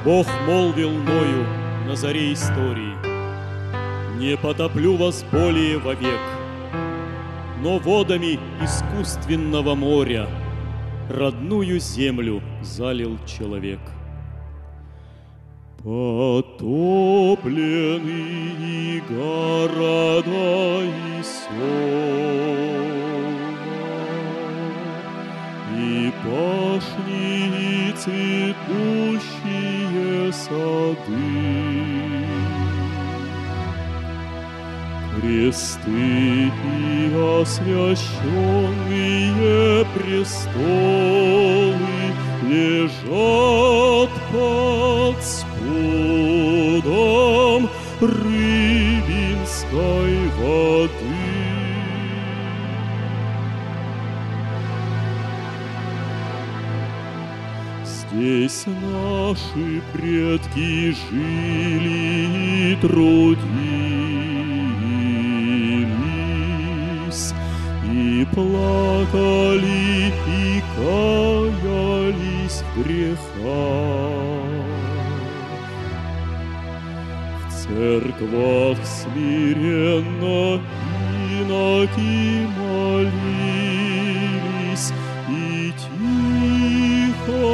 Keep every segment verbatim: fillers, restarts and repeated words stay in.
Бог молвил Ною на заре истории: «Не потоплю вас более вовек». Но водами искусственного моря родную землю залил человек. Потоплены и города, и села, и пашни, и цветущие сады. Кресты и освященные престолы лежат под спудом Рыбинской воды. Здесь наши предки жили и трудились, и плакали, и каялись в грехах. В церквах смиренно иноки молились и тихо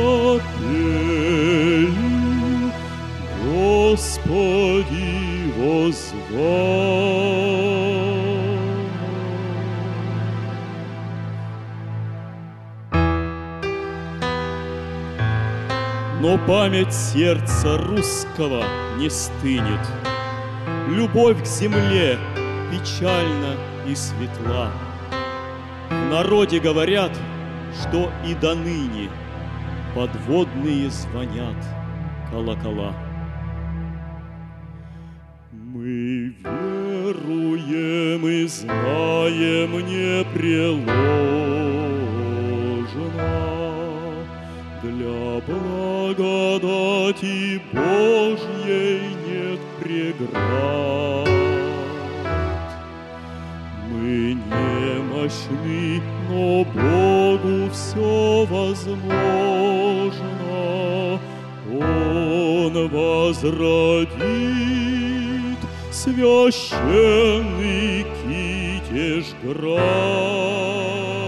пели: Господи, возвал. Но память сердца русского не стынет. Любовь к земле печальна и светла. В народе говорят, что и до ныне подводные звонят колокола. Мы веруем и знаем непреложно, для благодати Божьей нет преград. Мы немощны, но Богу все возможно. Он возродит священный Китежград.